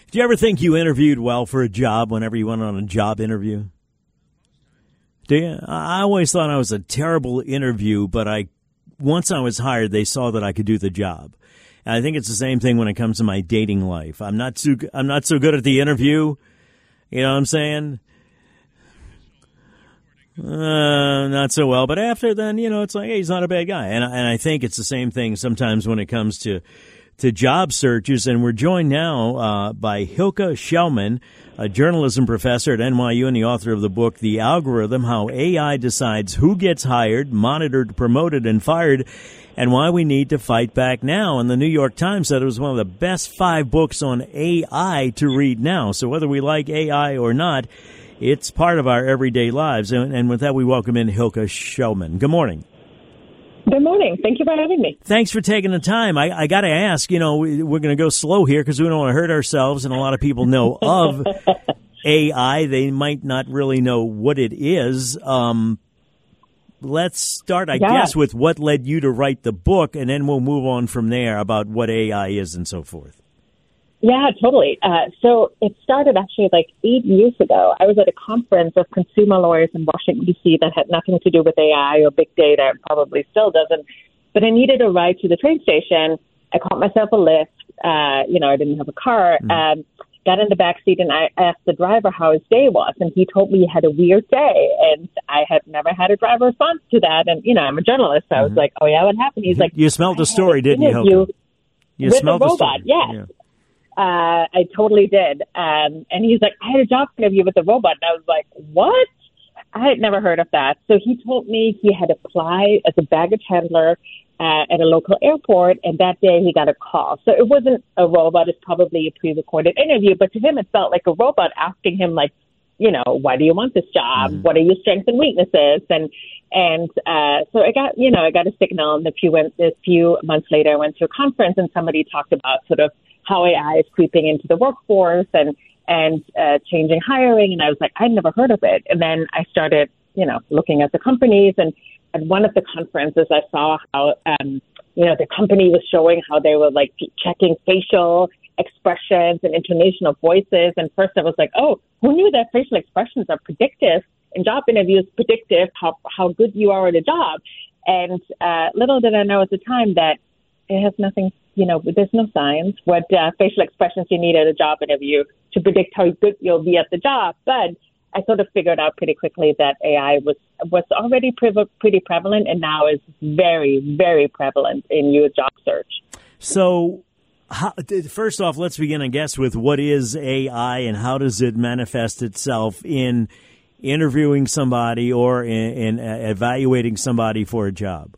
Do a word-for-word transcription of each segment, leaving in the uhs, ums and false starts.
Do you ever think you interviewed well for a job whenever you went on a job interview? Do you? I always thought I was a terrible interview, but I once I was hired, they saw that I could do the job. And I think it's the same thing when it comes to my dating life. I'm not too, I'm not so good at the interview. You know what I'm saying? Uh, not so well. But after then, you know, it's like, hey, he's not a bad guy. And, and I think it's the same thing sometimes when it comes to to job searches. And we're joined now uh, by Hilke Schellmann, a journalism professor at N Y U and the author of the book, The Algorithm, How A I Decides Who Gets Hired, Monitored, Promoted, and Fired, and Why We Need to Fight Back Now. And the New York Times said it was one of the best five books on A I to read now. So whether we like A I or not, it's part of our everyday lives. And, and with that, we welcome in Hilke Schellmann. Good morning. Good morning. Thank you for having me. Thanks for taking the time. I, I got to ask, you know, we, we're going to go slow here because we don't want to hurt ourselves, and a lot of people know of A I. They might not really know what it is. Um, let's start, I yeah. guess, with what led you to write the book, and then we'll move on from there about what A I is and so forth. Yeah, totally. Uh, so it started actually like eight years ago. I was at a conference of consumer lawyers in Washington, D C that had nothing to do with A I or big data, and probably still doesn't. But I needed a ride to the train station. I caught myself a lift. Uh, you know, I didn't have a car. Mm. Um, got in the back seat, and I asked the driver how his day was. And he told me he had a weird day. And I had never had a driver respond to that. And, you know, I'm a journalist. So mm-hmm. I was like, oh, yeah, what happened? He's like, you smelled the story, didn't you, Hilke? You with smelled a the robot, story. yes. Yeah. Uh, I totally did. Um, and he's like, I had a job interview with the robot. And I was like, what? I had never heard of that. So he told me he had applied as a baggage handler uh, at a local airport. And that day he got a call. So it wasn't a robot. It's probably a pre-recorded interview. But to him, it felt like a robot asking him, like, you know, why do you want this job? Mm-hmm. What are your strengths and weaknesses? And and uh, so I got, you know, I got a signal. And a few, a few months later, I went to a conference and somebody talked about sort of how A I is creeping into the workforce and and uh, changing hiring. And I was like, I'd never heard of it. And then I started, you know, looking at the companies. And at one of the conferences, I saw how, um, you know, the company was showing how they were like checking facial expressions and intonation of voices. And first I was like, oh, who knew that facial expressions are predictive in job interviews, predictive how, how good you are at a job. And uh, little did I know at the time that it has nothing, you know, there's no science what uh, facial expressions you need at a job interview to predict how good you'll be at the job. But I sort of figured out pretty quickly that A I was was already pre- pretty prevalent and now is very, very prevalent in your job search. So how, first off, let's begin, I guess, with what is A I and how does it manifest itself in interviewing somebody or in, in evaluating somebody for a job?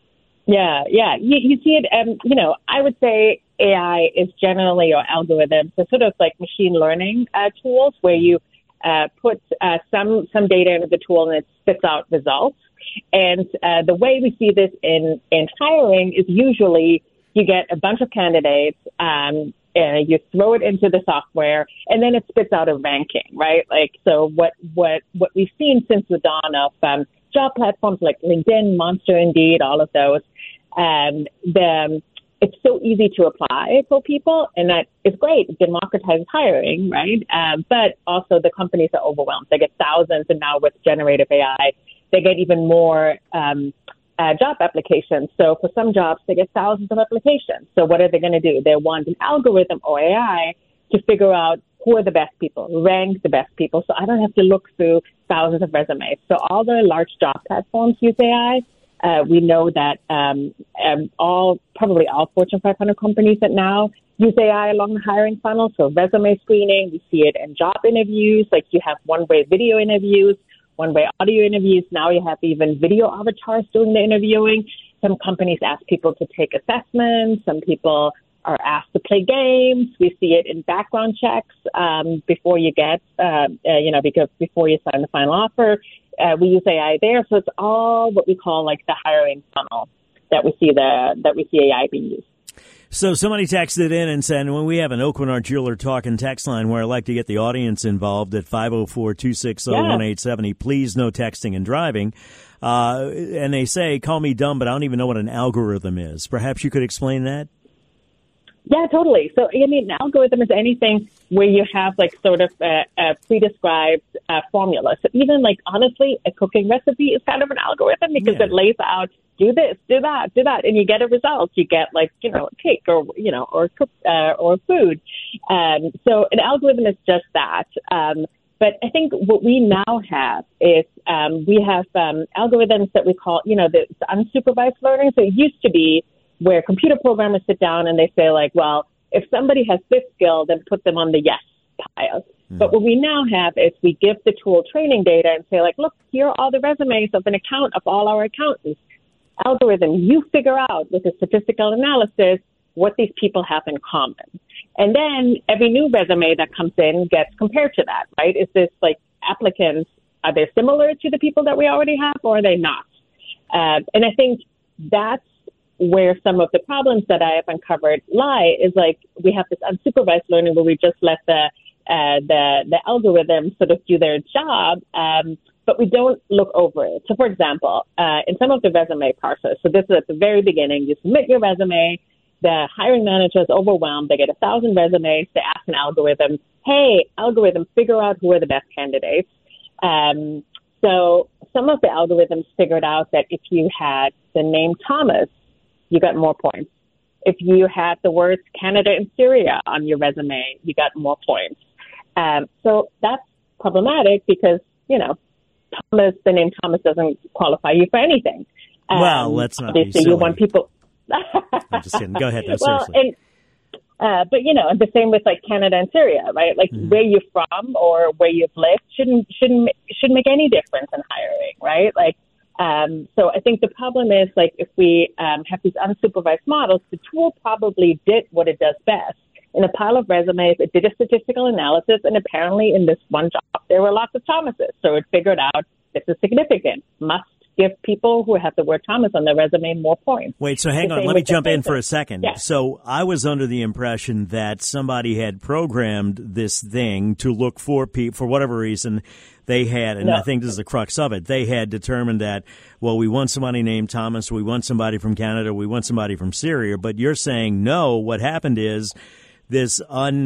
Yeah, yeah. You, you see it, um, you know, I would say A I is generally, or algorithms, so sort of like machine learning uh, tools where you uh, put uh, some some data into the tool and it spits out results. And uh, the way we see this in, in hiring is usually you get a bunch of candidates, um, uh, you throw it into the software, and then it spits out a ranking, right? Like, so what, what, what we've seen since the dawn of um, job platforms like LinkedIn, Monster, Indeed, all of those, um, the, it's so easy to apply for people, and that is great. It democratizes hiring, right? Um, but also the companies are overwhelmed. They get thousands, and now with generative A I, they get even more um, uh, job applications. So for some jobs, they get thousands of applications. So what are they going to do? They want an algorithm or A I to figure out who are the best people, rank the best people. So I don't have to look through thousands of resumes. So all the large job platforms use A I. Uh, we know that um, um, all, probably all Fortune five hundred companies that now use A I along the hiring funnel. So resume screening, we see it in job interviews. Like you have one-way video interviews, one-way audio interviews. Now you have even video avatars doing the interviewing. Some companies ask people to take assessments. Some people are asked to play games. We see it in background checks um, before you get, uh, uh, you know, because before you sign the final offer. Uh, we use A I there, so it's all what we call like the hiring funnel that we see the that we see A I being used. So somebody texted in and said, when we have an Oak Winard Jeweler Talking text line where I like to get the audience involved at five oh four, two six oh, one eight seven oh, please no texting and driving. Uh, and they say, call me dumb, but I don't even know what an algorithm is. Perhaps you could explain that? Yeah, totally. So, I mean, an algorithm is anything where you have like sort of a, a pre-described uh, formula. So even like, honestly, a cooking recipe is kind of an algorithm because Yeah. it lays out, do this, do that, do that, and you get a result. You get like, you know, a cake or, you know, or cook, uh, or food. Um, so an algorithm is just that. Um, but I think what we now have is um, we have um, algorithms that we call, you know, the, the unsupervised learning. So it used to be where computer programmers sit down and they say like, well, if somebody has this skill, then put them on the yes pile. Mm. But what we now have is we give the tool training data and say like, look, here are all the resumes of an account of all our accountants. Algorithm, you figure out with a statistical analysis what these people have in common. And then every new resume that comes in gets compared to that, right? Is this like applicants, are they similar to the people that we already have or are they not? Uh, and I think that's where some of the problems that I have uncovered lie is like we have this unsupervised learning where we just let the uh, the the algorithms sort of do their job, um, but we don't look over it. So, for example, uh, in some of the resume parsers, so this is at the very beginning, you submit your resume, the hiring manager is overwhelmed, they get a thousand resumes, they ask an algorithm, hey, algorithm, figure out who are the best candidates. Um, so some of the algorithms figured out that if you had the name Thomas, you got more points. If you had the words Canada and Syria on your resume, you got more points. Um, so that's problematic because, you know, Thomas, the name Thomas doesn't qualify you for anything. Um, well, let's not obviously be silly. You want people. I'm just kidding. Go ahead. No, well, seriously. and, uh, but, you know, the same with like Canada and Syria, right? Like mm-hmm. where you're from or where you've lived shouldn't, shouldn't, shouldn't make any difference in hiring, right? Like, Um, so I think the problem is, like, if we um, have these unsupervised models, the tool probably did what it does best. In a pile of resumes, it did a statistical analysis, and apparently in this one job, there were lots of Thomases. So it figured out this is significant, must give people who have the word Thomas on their resume more points. Wait, so hang on. Let me jump in for a second. Yeah. So I was under the impression that somebody had programmed this thing to look for people, for whatever reason, they had, and no. I think this is the crux of it, they had determined that, well, we want somebody named Thomas, we want somebody from Canada, we want somebody from Syria, but you're saying no, what happened is this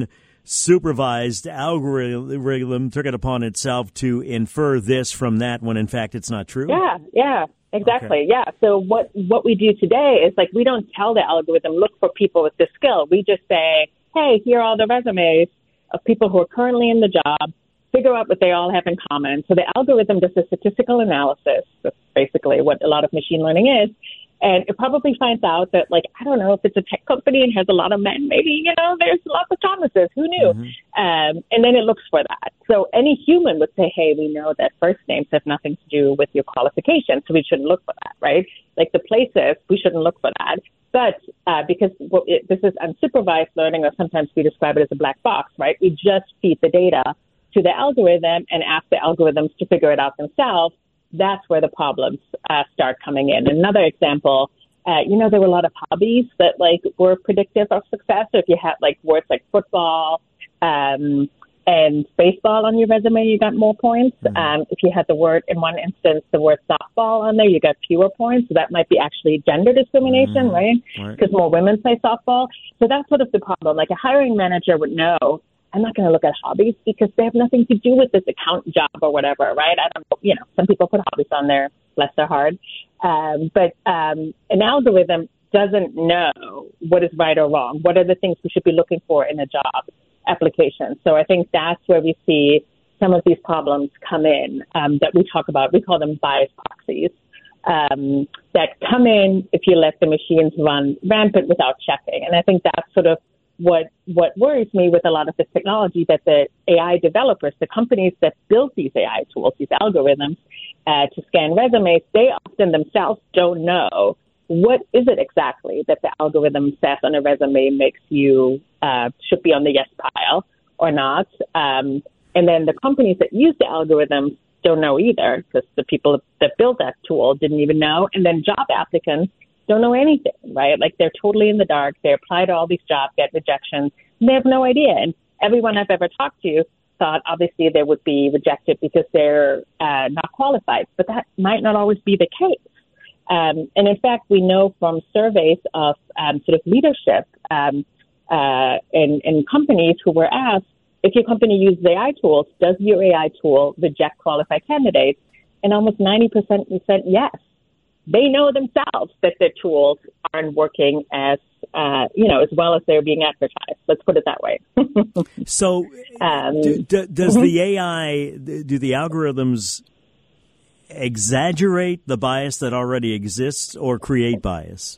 unsupervised algorithm took it upon itself to infer this from that when in fact it's not true? Yeah, yeah, exactly. Okay. Yeah. So what, what we do today is like we don't tell the algorithm, look for people with this skill. We just say, hey, here are all the resumes of people who are currently in the job. Figure out what they all have in common. So the algorithm does a statistical analysis. That's basically what a lot of machine learning is. And it probably finds out that, like, I don't know, if it's a tech company and has a lot of men, maybe, you know, there's lots of Thomases. Who knew? Mm-hmm. Um, and then it looks for that. So any human would say, hey, we know that first names have nothing to do with your qualifications, so we shouldn't look for that, right? Like the places, we shouldn't look for that. But uh, because well, it, this is unsupervised learning, or sometimes we describe it as a black box, right? We just feed the data to the algorithm and ask the algorithms to figure it out themselves. That's where the problems uh, start coming in. Another example, uh, you know, there were a lot of hobbies that like were predictive of success. So if you had like words like football um, and baseball on your resume, you got more points. Mm-hmm. Um, if you had the word, in one instance, the word softball on there, you got fewer points. So that might be actually gender discrimination, mm-hmm. right? Because right. more women play softball. So that's sort of the problem. Like a hiring manager would know, I'm not going to look at hobbies because they have nothing to do with this account job or whatever, right? I don't know. You know, some people put hobbies on there, bless their heart. Um, but um, an algorithm doesn't know what is right or wrong. What are the things we should be looking for in a job application? So I think that's where we see some of these problems come in um, that we talk about. We call them bias proxies um, that come in if you let the machines run rampant without checking. And I think that's sort of What what worries me with a lot of this technology, that the A I developers, the companies that build these A I tools, these algorithms uh, to scan resumes, they often themselves don't know what is it exactly that the algorithm says on a resume makes you uh, should be on the yes pile or not. Um, and then the companies that use the algorithms don't know either, because the people that built that tool didn't even know. And then job applicants don't know anything, right? Like they're totally in the dark. They apply to all these jobs, get rejections, and they have no idea. And everyone I've ever talked to thought obviously they would be rejected because they're uh, not qualified, but that might not always be the case. Um, and in fact, we know from surveys of um, sort of leadership um, uh, in, in companies who were asked, if your company uses A I tools, does your A I tool reject qualified candidates? And almost ninety percent said yes. They know themselves that their tools aren't working as, uh, you know, as well as they're being advertised. Let's put it that way. So um, do, do, does mm-hmm. the A I, do the algorithms exaggerate the bias that already exists or create bias?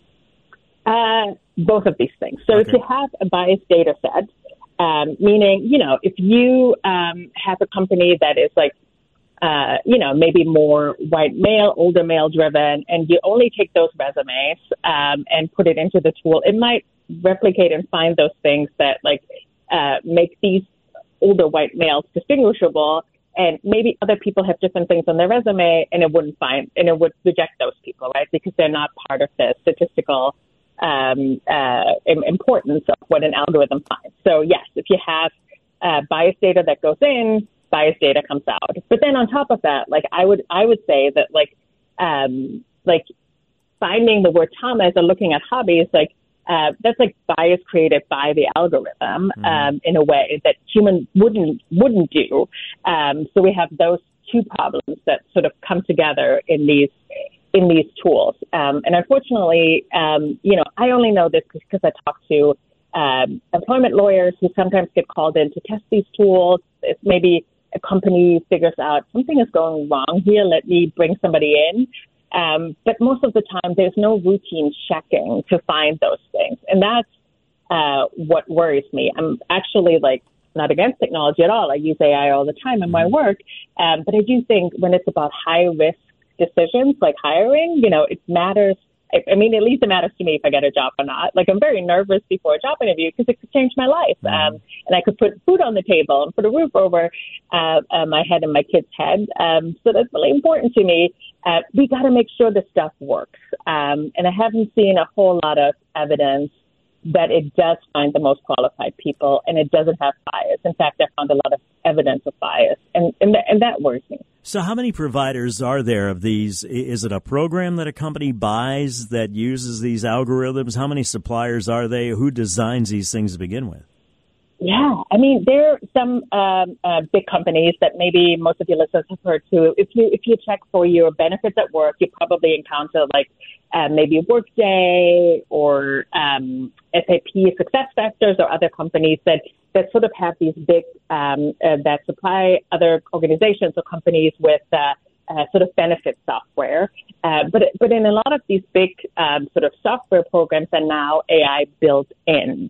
Uh, both of these things. So Okay. if you have a biased data set, um, meaning, you know, if you um, have a company that is like, Uh, you know, maybe more white male, older male driven, and you only take those resumes um, and put it into the tool, it might replicate and find those things that like uh, make these older white males distinguishable. And maybe other people have different things on their resume, and it wouldn't find, and it would reject those people, right? Because they're not part of the statistical um, uh, importance of what an algorithm finds. So yes, if you have uh, biased data that goes in, biased data comes out. But then on top of that, like I would, I would say that like, um, like finding the word Thomas or looking at hobbies, like uh, that's like bias created by the algorithm mm-hmm. um, in a way that human wouldn't wouldn't do. Um, so we have those two problems that sort of come together in these in these tools. Um, and unfortunately, um, you know, I only know this because I talk to um, employment lawyers who sometimes get called in to test these tools. It's maybe a company figures out something is going wrong here, let me bring somebody in. Um, but most of the time, there's no routine checking to find those things. And that's uh, what worries me. I'm actually like not against technology at all. I use A I all the time in my work. Um, but I do think when it's about high risk decisions like hiring, you know, it matters. I mean, at least it matters to me if I get a job or not. Like, I'm very nervous before a job interview because it could change my life. Um, and I could put food on the table and put a roof over uh, uh, my head and my kid's head. Um, so that's really important to me. Uh, we got to make sure the stuff works. Um, and I haven't seen a whole lot of evidence that it does find the most qualified people and it doesn't have bias. In fact, I found a lot of evidence of bias, and, and, th- and that worries me. So how many providers are there of these? Is it a program that a company buys that uses these algorithms? How many suppliers are they? Who designs these things to begin with? Yeah, I mean, there are some um, uh, big companies that maybe most of your listeners have heard too. If you if you check for your benefits at work, you probably encounter like uh, maybe Workday or um, S A P SuccessFactors or other companies that, that sort of have these big um, uh, that supply other organizations or companies with uh, uh, sort of benefit software. Uh, but but in a lot of these big um, sort of software programs are now A I built in.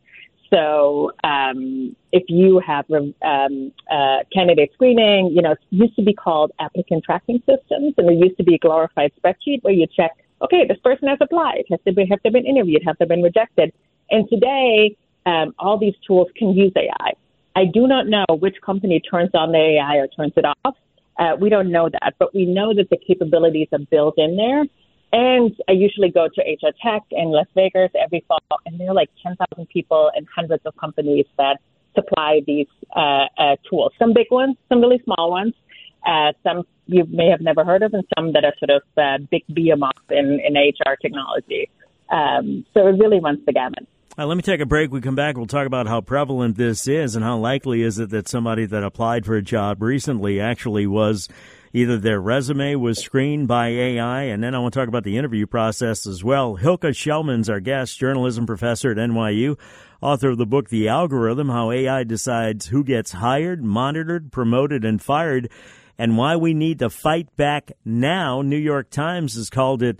So um, if you have um, uh, candidate screening, you know, it used to be called applicant tracking systems, and there used to be a glorified spreadsheet where you check, okay, this person has applied. Has they been, have they been interviewed? Have they been rejected? And today, um, all these tools can use A I. I do not know which company turns on the A I or turns it off. Uh, we don't know that, but we know that the capabilities are built in there. And I usually go to H R Tech in Las Vegas every fall, and there are like ten thousand people and hundreds of companies that supply these uh, uh, tools. Some big ones, some really small ones, uh, some you may have never heard of, and some that are sort of uh, big behemoths in, in H R technology. Um, so it really runs the gamut. Uh, let me take a break. We come back. We'll talk about how prevalent this is and how likely is it that somebody that applied for a job recently actually was either their resume was screened by A I, and then I want to talk about the interview process as well. Hilke Schellmann's our guest, journalism professor at N Y U, author of the book The Algorithm, How A I Decides Who Gets Hired, Monitored, Promoted, and Fired, and Why We Need to Fight Back Now. New York Times has called it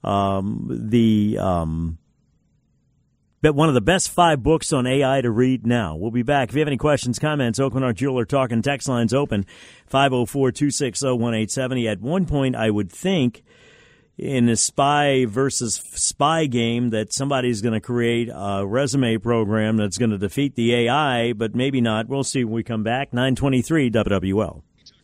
um, the... Um, But one of the best five books on A I to read now. We'll be back. If you have any questions, comments, Oakland Art Jeweler Talking text lines open, five oh four, two six oh, one eight seven oh. At one point, I would think in a spy versus spy game that somebody's going to create a resume program that's going to defeat the A I, but maybe not. We'll see when we come back. nine twenty-three W W L.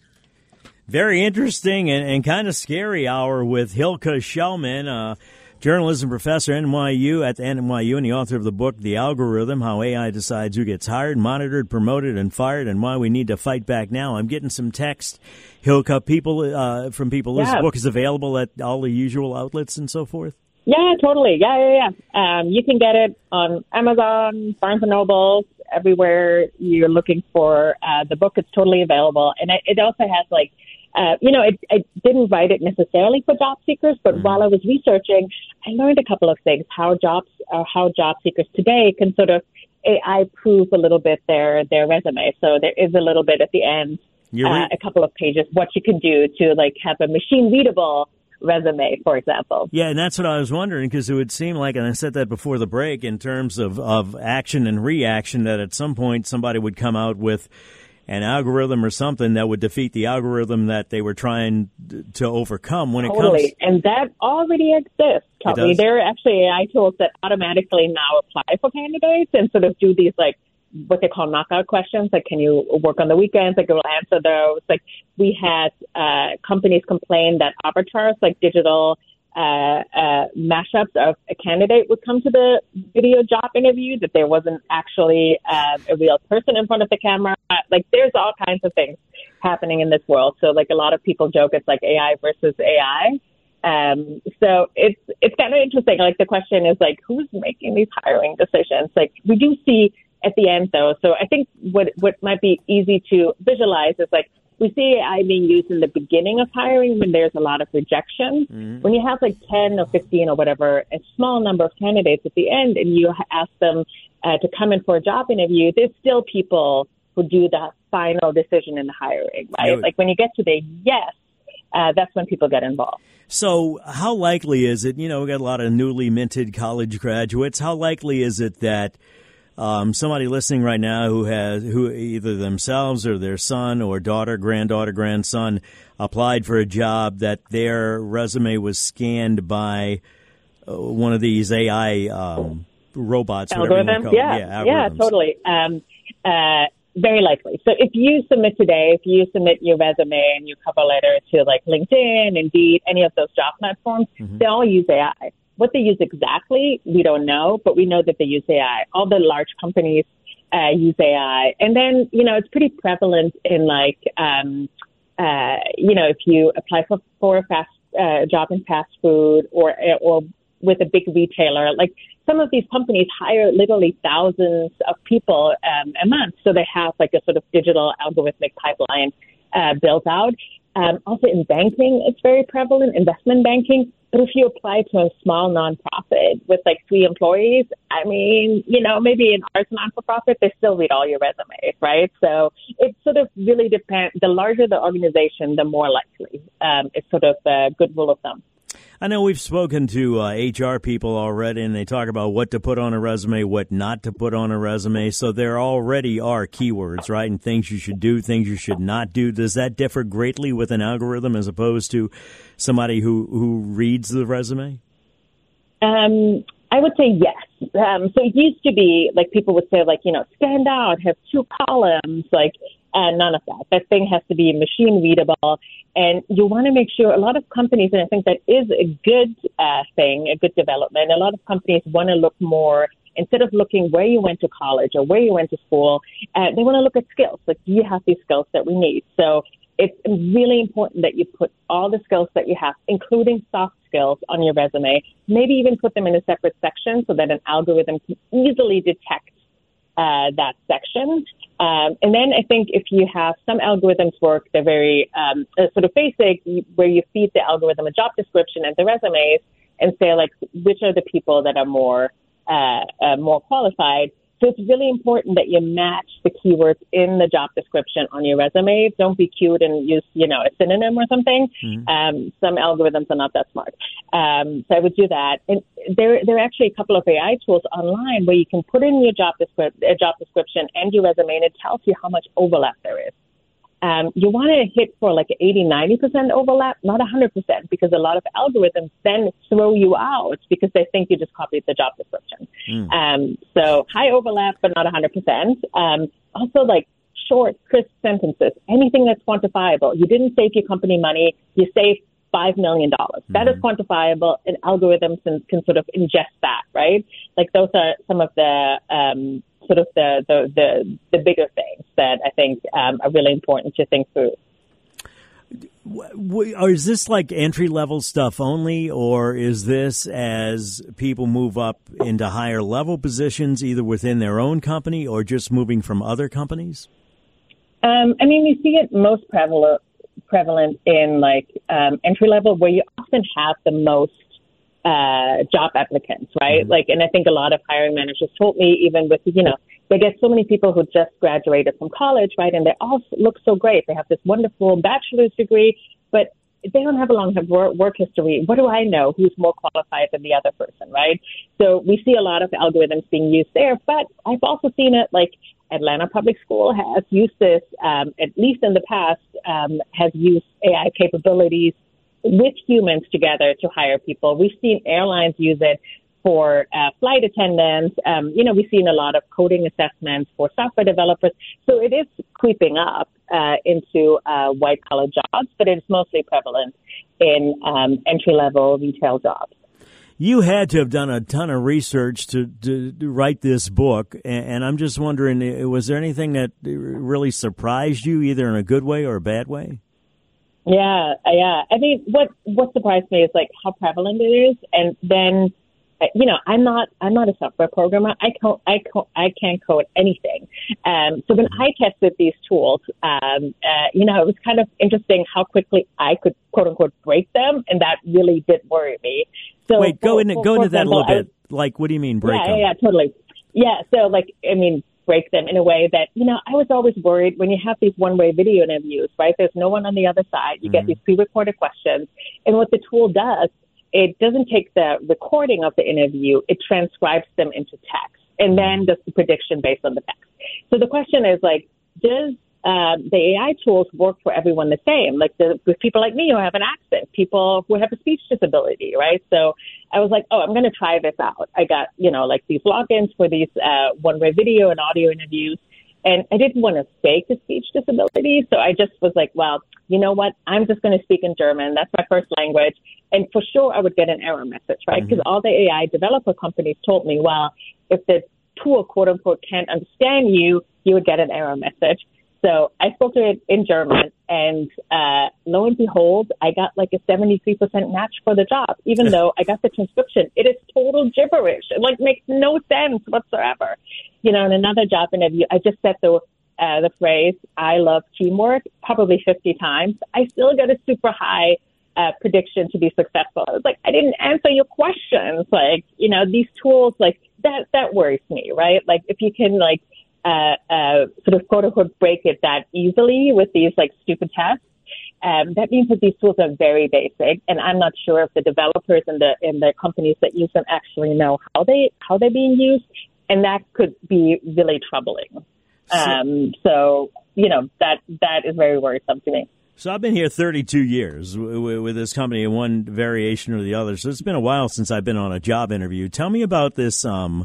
Very interesting and, and kind of scary hour with Hilke Schellmann, uh, journalism professor at N Y U at the N Y U and the author of the book, The Algorithm, How A I Decides Who Gets Hired, Monitored, Promoted, and Fired, and Why We Need to Fight Back Now. I'm getting some text, Hilke, people, uh, from people. Yeah. This book is available at all the usual outlets and so forth? Yeah, totally. Yeah, yeah, yeah. Um, you can get it on Amazon, Barnes and Noble, everywhere you're looking for uh, the book. It's totally available. And it, it also has like, uh, you know, it, it didn't write it necessarily for job seekers, but mm-hmm. while I was researching, I learned a couple of things, how jobs, uh, how job seekers today can sort of A I proof a little bit their, their resume. So there is a little bit at the end, uh, a couple of pages, what you can do to like have a machine readable resume, for example. Yeah, and that's what I was wondering, because it would seem like, and I said that before the break, in terms of, of action and reaction, that at some point somebody would come out with an algorithm or something that would defeat the algorithm that they were trying to overcome when totally. it comes. And that already exists, Kelly. There are actually A I tools that automatically now apply for candidates and sort of do these like what they call knockout questions, like can you work on the weekends, like it will answer those. Like we had uh, companies complain that avatars, like digital uh, uh, mashups of a candidate would come to the video job interview, that there wasn't actually uh, a real person in front of the camera. Like there's all kinds of things happening in this world. So like a lot of people joke it's like A I versus A I. Um, so it's it's kind of interesting. Like the question is like, who's making these hiring decisions? Like we do see at the end, though. So I think what what might be easy to visualize is like we see A I being used in the beginning of hiring when there's a lot of rejection. Mm-hmm. When you have like ten or fifteen or whatever, a small number of candidates at the end, and you ask them uh, to come in for a job interview, there's still people who do the final decision in the hiring, right? Like when you get to the yes, uh, that's when people get involved. So how likely is it, you know, we got a lot of newly minted college graduates, how likely is it that Um, somebody listening right now who has, who either themselves or their son or daughter, granddaughter, grandson applied for a job, that their resume was scanned by uh, one of these A I um, robots? Algorithms? Yeah, yeah, yeah, totally. Um, uh, very likely. So if you submit today, if you submit your resume and your cover letter to like LinkedIn, Indeed, any of those job platforms, mm-hmm. they all use A I. What they use exactly, we don't know, but we know that they use A I. All the large companies uh, use A I. And then, you know, it's pretty prevalent in like, um, uh, you know, if you apply for, for a fast uh, job in fast food or or with a big retailer, like some of these companies hire literally thousands of people um, a month. So they have like a sort of digital algorithmic pipeline uh, built out. Um, also in banking, it's very prevalent, investment banking. But if you apply to a small nonprofit with like three employees, I mean, you know, maybe in ours non-for-profit, they still read all your resumes, right? So it sort of really depends. The larger the organization, the more likely. Um, it's sort of a good rule of thumb. I know we've spoken to uh, H R people already, and they talk about what to put on a resume, what not to put on a resume. So there already are keywords, right, and things you should do, things you should not do. Does that differ greatly with an algorithm as opposed to somebody who, who reads the resume? Um, I would say yes. Um, so it used to be like people would say, like, you know, stand out, have two columns, like, and none of that. That thing has to be machine readable. And you want to make sure a lot of companies, and I think that is a good uh, thing, a good development. A lot of companies want to look more, instead of looking where you went to college or where you went to school, uh, they want to look at skills. Like, do you have these skills that we need? So it's really important that you put all the skills that you have, including soft skills, on your resume. Maybe even put them in a separate section so that an algorithm can easily detect uh, that section. Um, and then I think if you have some algorithms work, they're very um, uh, sort of basic, where you feed the algorithm a job description and the resumes and say, like, which are the people that are more uh, uh, more qualified. So it's really important that you match the keywords in the job description on your resume. Don't be cute and use, you know, a synonym or something. Mm-hmm. Um, some algorithms are not that smart. Um, so I would do that. And there, there are actually a couple of A I tools online where you can put in your job, descri- uh, job description and your resume, and it tells you how much overlap there is. Um, you want to hit for like eighty, ninety percent overlap, not one hundred percent, because a lot of algorithms then throw you out because they think you just copied the job description. Mm. Um, so high overlap, but not one hundred percent. Um, also, like short, crisp sentences, anything that's quantifiable. You didn't save your company money, you saved five million dollars. Mm-hmm. That is quantifiable, and algorithms can, can sort of ingest that, right? Like those are some of the um, sort of the, the, the, the bigger things that I think um, are really important to think through. Or is this like entry-level stuff only, or is this as people move up into higher-level positions, either within their own company or just moving from other companies? Um, I mean, we see it most prevalent prevalent in like um, entry-level, where you often have the most uh, job applicants, right? Mm-hmm. Like, and I think a lot of hiring managers told me, even with, you know, they get so many people who just graduated from college, right? And they all look so great. They have this wonderful bachelor's degree, but they don't have a long work history. What do I know? Who's more qualified than the other person, right? So we see a lot of algorithms being used there, but I've also seen it like Atlanta Public School has used this, um, at least in the past, um, has used A I capabilities with humans together to hire people. We've seen airlines use it for uh, flight attendants. Um, you know, we've seen a lot of coding assessments for software developers. So it is creeping up uh, into uh, white-collar jobs, but it's mostly prevalent in um, entry-level retail jobs. You had to have done a ton of research to, to, to write this book, and, and I'm just wondering, was there anything that really surprised you, either in a good way or a bad way? Yeah, yeah. I mean, what what surprised me is like how prevalent it is, and then, you know, I'm not I'm not a software programmer. I can't I can't, I can't code anything. Um, so when I tested these tools, um, uh, you know, it was kind of interesting how quickly I could quote unquote break them, and that really did worry me. So wait, go for, into for, go for into that example, a little was, bit. Like, what do you mean break yeah, them? Yeah, yeah, totally. Yeah, so like, I mean, break them in a way that, you know, I was always worried when you have these one-way video interviews, right? There's no one on the other side. You mm-hmm. get these pre-recorded questions. And what the tool does, it doesn't take the recording of the interview, it transcribes them into text and then does the prediction based on the text. So the question is like, does uh, the A I tools work for everyone the same? Like the, with people like me who have an accent, people who have a speech disability, right? So I was like, oh, I'm going to try this out. I got, you know, like these logins for these uh, one-way video and audio interviews. And I didn't want to fake a speech disability. So I just was like, well, you know what? I'm just going to speak in German. That's my first language. And for sure, I would get an error message, right? Because mm-hmm. all the A I developer companies told me, well, if the tool, quote unquote, can't understand you, you would get an error message. So I spoke to it in German, and uh, lo and behold, I got like a seventy-three percent match for the job, even though I got the transcription. It is total gibberish. It like makes no sense whatsoever. You know, in another job interview, I just said the uh, the phrase, I love teamwork, probably fifty times. I still got a super high uh, prediction to be successful. I was like, I didn't answer your questions. Like, you know, these tools, like that, that worries me, right? Like if you can like, Uh, uh, sort of quote unquote break it that easily with these like stupid tests. Um, that means that these tools are very basic, and I'm not sure if the developers and the and the companies that use them actually know how they how they're being used, and that could be really troubling. Um, so you know that that is very worrisome to me. So I've been here thirty-two years w- with this company in one variation or the other. So it's been a while since I've been on a job interview. Tell me about this. Um,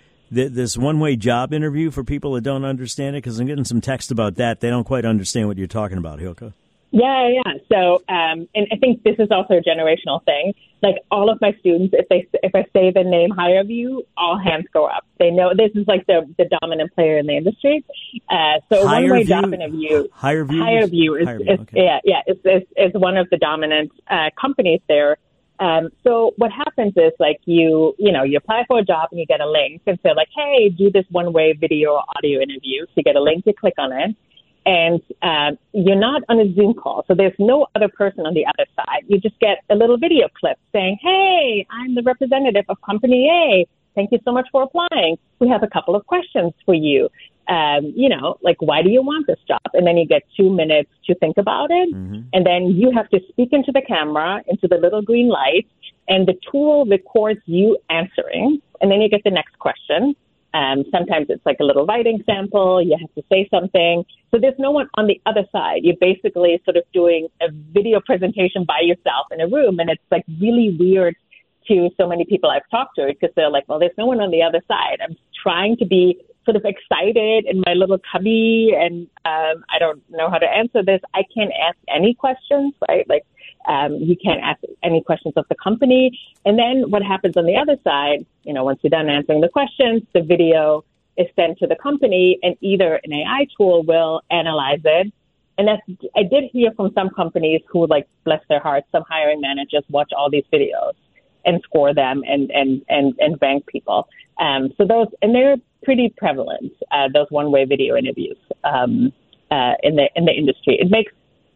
This one-way job interview for people that don't understand it, because I'm getting some text about that. They don't quite understand what you're talking about, Hilke. Yeah, yeah. So, um, and I think this is also a generational thing. Like all of my students, if they if I say the name HireVue, all hands go up. They know this is like the, the dominant player in the industry. Uh, so Higher one-way view? job interview, HireVue, HireVue is, HireVue, is okay. yeah, yeah, is, is is one of the dominant uh, companies there. Um, so what happens is like you, you know, you apply for a job and you get a link and say like, hey, do this one-way video or audio interview. So you get a link, you click on it, and um, you're not on a Zoom call. So there's no other person on the other side. You just get a little video clip saying, hey, I'm the representative of company A. Thank you so much for applying. We have a couple of questions for you. Um, you know, like, why do you want this job? And then you get two minutes to think about it. Mm-hmm. And then you have to speak into the camera, into the little green light, and the tool records you answering. And then you get the next question. Um, sometimes it's like a little writing sample. You have to say something. So there's no one on the other side. You're basically sort of doing a video presentation by yourself in a room. And it's like really weird to so many people I've talked to, because they're like, well, there's no one on the other side. I'm trying to be sort of excited in my little cubby, and um, I don't know how to answer this. I can't ask any questions, right? Like, um, you can't ask any questions of the company. And then what happens on the other side, you know, once you're done answering the questions, the video is sent to the company, and either an A I tool will analyze it and that's, I did hear from some companies who, like, bless their hearts, some hiring managers watch all these videos and score them and, and, and, and rank people. Um, so those, and they're pretty prevalent, uh, those one-way video interviews um, uh, in the in the industry. It makes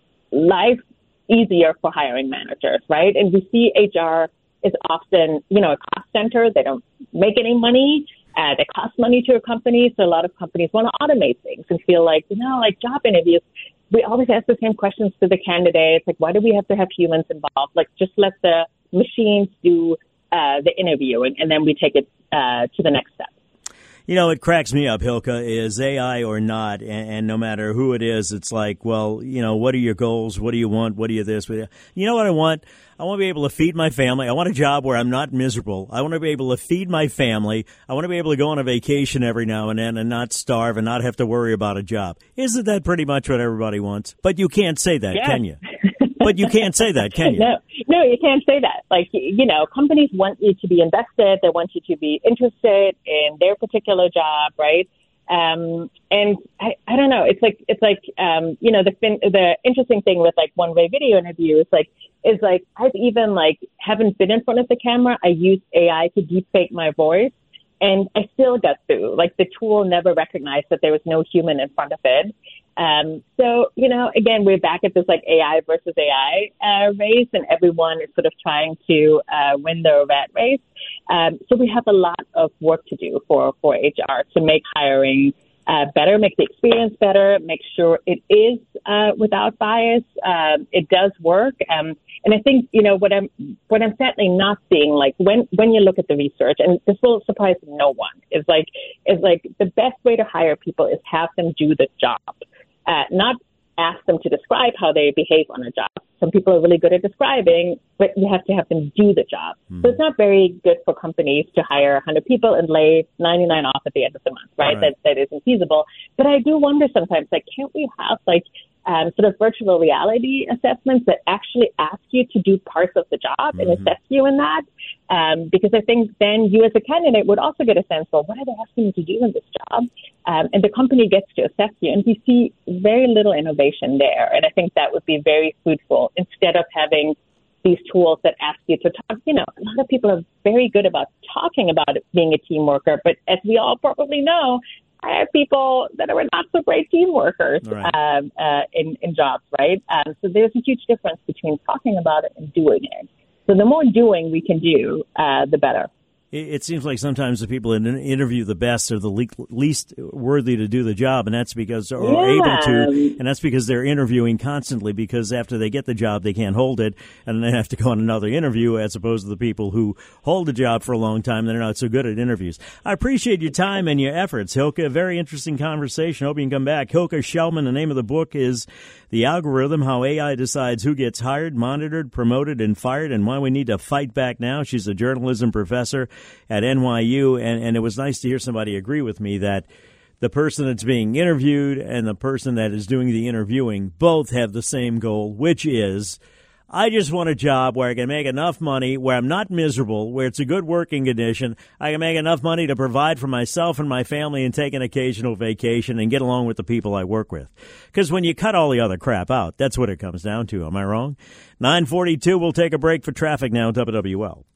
life easier for hiring managers, right? And we see H R is often, you know, a cost center. They don't make any money. Uh, they cost money to a company. So a lot of companies want to automate things and feel like, you know, like job interviews, we always ask the same questions to the candidates. Like, why do we have to have humans involved? Like, just let the machines do uh, the interviewing, and then we take it uh, to the next step. You know, it cracks me up, Hilke, is A I or not, and, and no matter who it is, it's like, well, you know, what are your goals? What do you want? What do you this? What do you, you know what I want? I want to be able to feed my family. I want a job where I'm not miserable. I want to be able to feed my family. I want to be able to go on a vacation every now and then and not starve and not have to worry about a job. Isn't that pretty much what everybody wants? But you can't say that, yeah. can you? But you can't say that, can you? No, no, you can't say that. Like, you know, companies want you to be invested. They want you to be interested in their particular job, right? Um, and I, I don't know. It's like, it's like, um, you know, the fin- the interesting thing with like one-way video interviews, like, is like, I've even like, haven't been in front of the camera. I used A I to deepfake my voice, and I still got through. Like, the tool never recognized that there was no human in front of it. Um, so, you know, again, we're back at this like A I versus A I uh, race, and everyone is sort of trying to uh, win the rat race. Um, so we have a lot of work to do for, for H R to make hiring uh, better, make the experience better, make sure it is uh, without bias. Um, it does work. Um, and I think, you know, what I'm what I'm certainly not seeing, like when, when you look at the research, and this will surprise no one, is like is like the best way to hire people is have them do the job. Uh, not ask them to describe how they behave on a job. Some people are really good at describing, but you have to have them do the job. Mm. So it's not very good for companies to hire one hundred people and lay ninety-nine off at the end of the month, right? right. That that isn't feasible. But I do wonder sometimes, like, can't we have like um, sort of virtual reality assessments that actually ask you to do parts of the job mm-hmm. and assess you in that? Um, because I think then you as a candidate would also get a sense of what are they asking you to do in this job? Um, and the company gets to assess you. And we see very little innovation there. And I think that would be very fruitful instead of having these tools that ask you to talk. You know, a lot of people are very good about talking about it, being a team worker. But as we all probably know, I have people that are not so great team workers right. um, uh, in, in jobs, right? Um, so there's a huge difference between talking about it and doing it. So the more doing we can do, uh, the better. It seems like sometimes the people that interview the best are the le- least worthy to do the job, and that's because or yeah. able to, and that's because they're interviewing constantly. Because after they get the job, they can't hold it, and they have to go on another interview. As opposed to the people who hold the job for a long time, they're not so good at interviews. I appreciate your time and your efforts, Hilke. A very interesting conversation. Hope you can come back. Hilke Schellmann. The name of the book is "The Algorithm: How A I Decides Who Gets Hired, Monitored, Promoted, and Fired, and Why We Need to Fight Back Now." She's a journalism professor at N Y U, and, and it was nice to hear somebody agree with me that the person that's being interviewed and the person that is doing the interviewing both have the same goal, which is, I just want a job where I can make enough money, where I'm not miserable, where it's a good working condition, I can make enough money to provide for myself and my family and take an occasional vacation and get along with the people I work with. Because when you cut all the other crap out, that's what it comes down to. Am I wrong? nine forty-two, we'll take a break for traffic now, W W L.